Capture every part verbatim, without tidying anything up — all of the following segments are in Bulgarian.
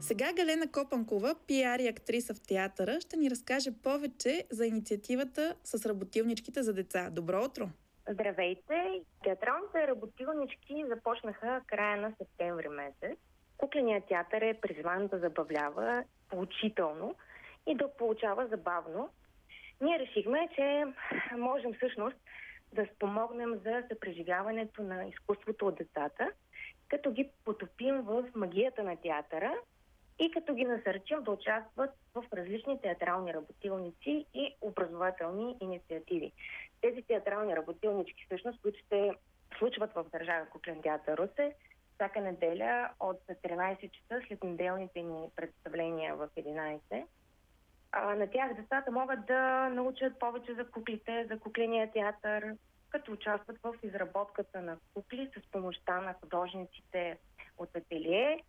Сега Галена Копанкова, пиар и актриса в театъра, ще ни разкаже повече за инициативата с работилничките за деца. Добро утро! Здравейте! Театралните работилнички започнаха края на септември месец. Кукленият театър е призван да забавлява поучително и да получава забавно. Ние решихме, че можем всъщност да спомогнем за съпреживяването на изкуството от децата, като ги потопим в магията на театъра и като ги насърчим да участват в различни театрални работилници и образователни инициативи. Тези театрални работилнички, всъщност, които ще случват в Държавен куклен театър Русе, всяка неделя от тринайсет часа след неделните ни представления в единайсет. А, на тях децата могат да научат повече за куклите, за кукления театър, като участват в изработката на кукли с помощта на художниците от ателие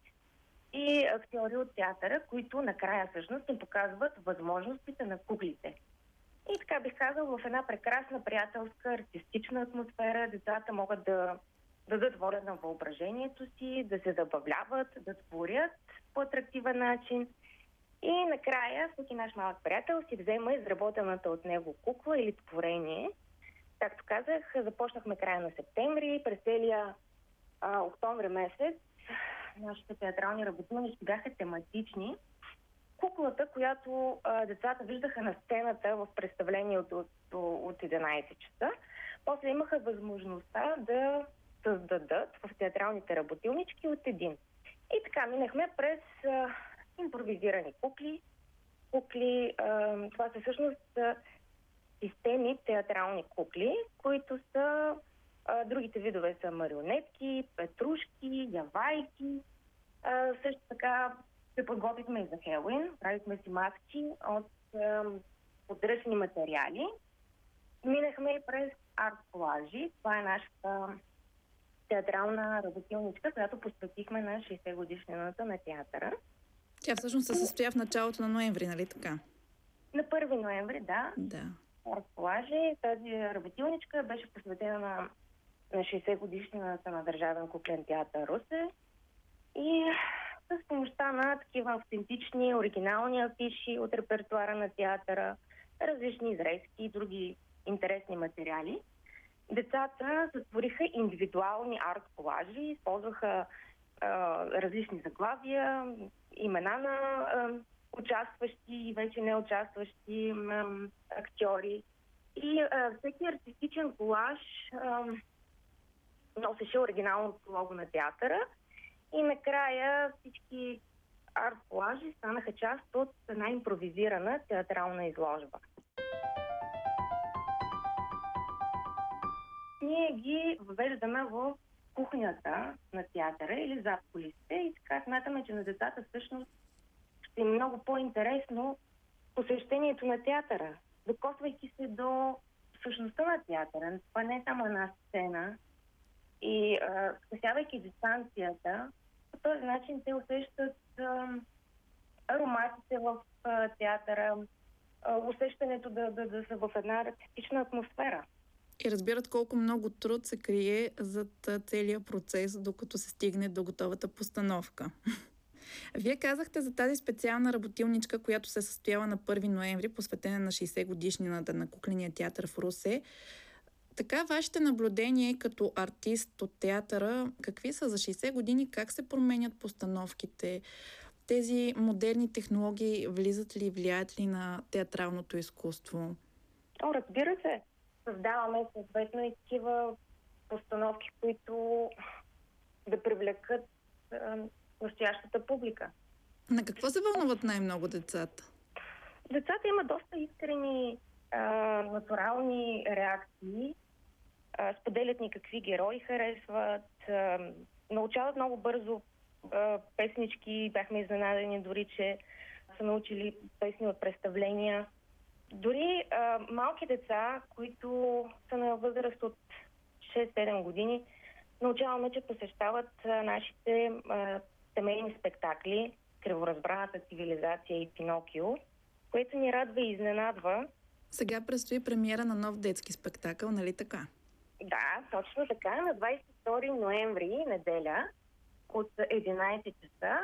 и актьори от театъра, които накрая всъщност им показват възможностите на куклите. И така бих казал, в една прекрасна, приятелска, артистична атмосфера децата могат да дадат воля на въображението си, да се забавляват, да творят по атрактивен начин. И накрая всеки наш малък приятел си взема изработената от него кукла или творение. Както казах, започнахме края на септември, през целия а, октомври месец нашите театрални работилнички бяха тематични. Куклата, която а, децата виждаха на сцената в представление от, от, от единайсет часа, после имаха възможността да създадат в театралните работилнички от един. И така минахме през а, импровизирани кукли. Кукли, а, това са всъщност а, системи театрални кукли, които са а, другите видове са марионетки, петрушки, явайки. А, също така се подготвихме и за Хелуин, правихме си маски от а, подръчни материали. Минахме и през арт-колажи. Това е нашата театрална работилничка, която посветихме на шейсет годишнината на театъра. Тя всъщност се състоя в началото на ноември, нали така? На първи ноември, да. Да. Разполаже. Тази работилничка беше посветена на, на шейсет годишнината на Държавен куклен театър Русе и с помощта на такива автентични, оригинални афиши от репертуара на театъра, различни изрезки и други интересни материали. Децата сътвориха индивидуални арт-колажи, използваха а, различни заглавия, имена на а, участващи и вече не участващи а, актьори. И а, всеки артистичен колаж а, носеше оригиналното лого на театъра и накрая всички арт-колажи станаха част от една импровизирана театрална изложба. Ние ги въвеждаме в кухнята на театъра или зад кулисите и така смятаме, че на децата всъщност ще е много по-интересно посещението на театъра, докосвайки се до същността на театъра. Това не е само една сцена и спасявайки дистанцията, по този начин те усещат а, ароматите в а, театъра, а, усещането да, да, да са в една артистична атмосфера. И разбират колко много труд се крие зад целия процес, докато се стигне до готовата постановка. Вие казахте за тази специална работилничка, която се състояла на първи ноември, посветена на шейсет годишнината на Кукления театър в Русе. Така, вашите наблюдения като артист от театъра, какви са за шейсет години, как се променят постановките? Тези модерни технологии влизат ли, влияят ли на театралното изкуство? О, разбира се. Създаваме съответно и такива постановки, които да привлекат е, настоящата публика. На какво се вълнуват най-много децата? Децата имат доста искрени, е, натурални реакции. Е, споделят ни какви герои харесват. Е, научават много бързо е, песнички. Бяхме изненадани дори, че са научили песни от представления. Дори а, малки деца, които са на възраст от шест-седем години, научаваме, че посещават а, нашите а, семейни спектакли "Криворазбраната цивилизация" и "Пинокио", което ни радва и изненадва. Сега предстои премиера на нов детски спектакъл, нали така? Да, точно така. На двадесет и втори ноември, неделя, от единайсет часа,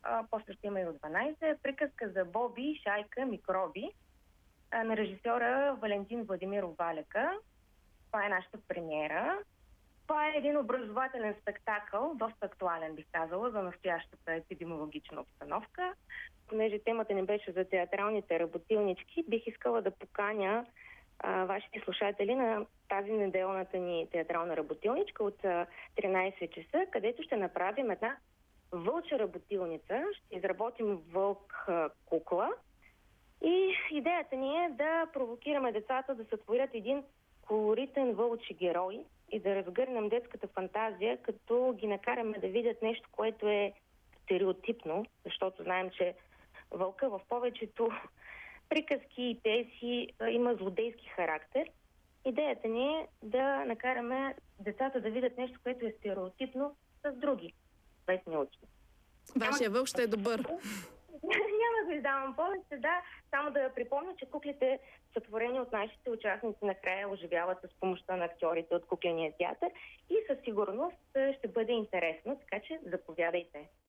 а, после ще има и от дванайсет. Приказка за Боби, Шайка, микроби а, на режисьора Валентин Владимиров Валяка. Това е нашата премиера. Това е един образователен спектакъл, доста актуален, бих казала, за настоящата епидемиологична обстановка. Понеже темата не беше за театралните работилнички, бих искала да поканя а, вашите слушатели на тази неделната ни театрална работилничка от а, тринайсет часа, където ще направим една вълча работилница. Ще изработим вълк а, кукла. И идеята ни е да провокираме децата да сътворят един колоритен вълчи герой и да разгърнем детската фантазия, като ги накараме да видят нещо, което е стереотипно, защото знаем, че вълка в повечето приказки и песи има злодейски характер. Идеята ни е да накараме децата да видят нещо, което е стереотипно с други цветни очи. Вашия вълк ще е добър. Няма да издавам повече, да. Само да припомня, че куклите, сътворени от нашите участници, накрая оживяват с помощта на актьорите от кукления театър и със сигурност ще бъде интересно, така че заповядайте.